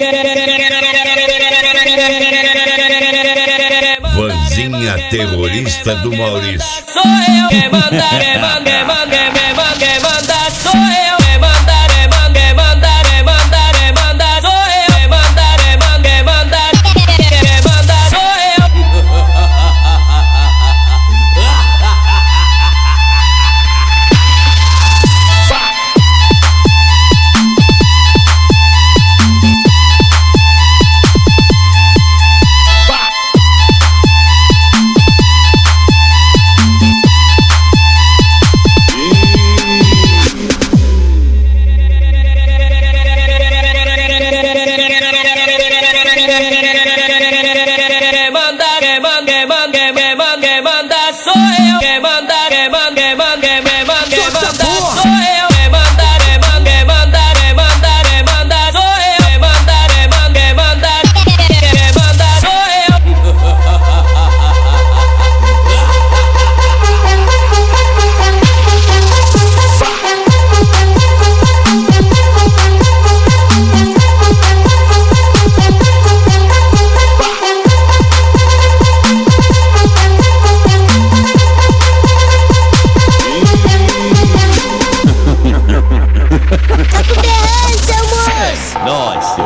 Vanzinha terrorista do Maurício. Sou eu que manda, manda, sou eu que manda, manda, sou eu que manda, manda, sou eu. Nós.